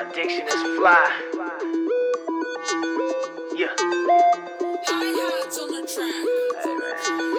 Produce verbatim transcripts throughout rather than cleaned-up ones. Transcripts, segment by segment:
Addiction is fly. Yeah. Hi-hats on the track. Hey man,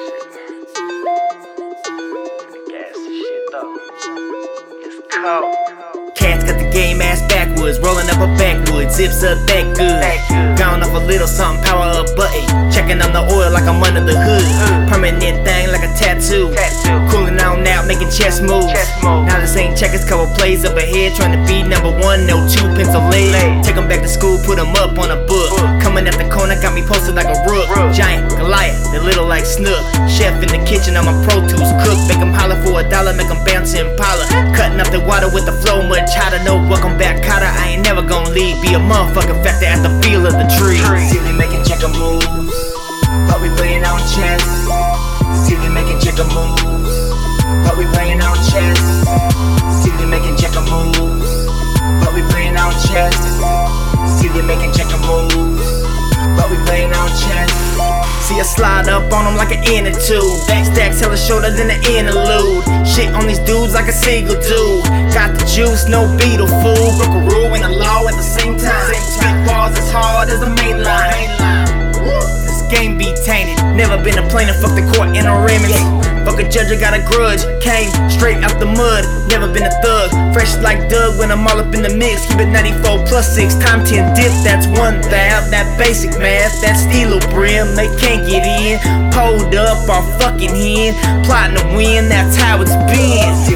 shit. Gas this shit though. It's cold. Cats got the game ass backwards, rolling up a backwoods, zips up that good. Gone off a little something, power up button. Checking on the oil like I'm under the hood. Permanent thing like a tattoo. Cooling on out, making chest moves. Now this ain't checkers, couple plays up ahead. Trying to be number one, no two pencil lead. Take them back to school, put them up on a book. Coming at the corner, got me posted like a rook. Giant, Goliath, they little like Snook. Chef in the kitchen, I'm a Pro Tools cook. Make them holler for a dollar, make them bounce in Impala. Cutting up the water with the flow much hotter. No welcome back, Cotter, I ain't never gon' leave. Be a motherfucking factor at the feel of the tree. See they making checker moves, but we playing on chess. See they making checker moves, but we playing on chess. See they making checker moves, but we playing on chess. See they making checker moves, but we playing on chess. See I slide up on them like an inner tube. Back stacks hella shorter than the interlude. Shit on these dudes like a seagull do. Got the juice, no Beetle fool. Broke a rule and a law at the same time. Spit bars as hard as the main line. This game be tainted. Never been a plaintiff, fuck the court in a remedy. Fuck a judge, I got a grudge. Came straight out the mud, never been a thug. Fresh like Doug when I'm all up in the mix. Keep it ninety-four plus six, time ten dip, that's one thou. That basic math, that steel brim, they can't get in. Pulled up our fucking hen, plotting to win, that's how it's been.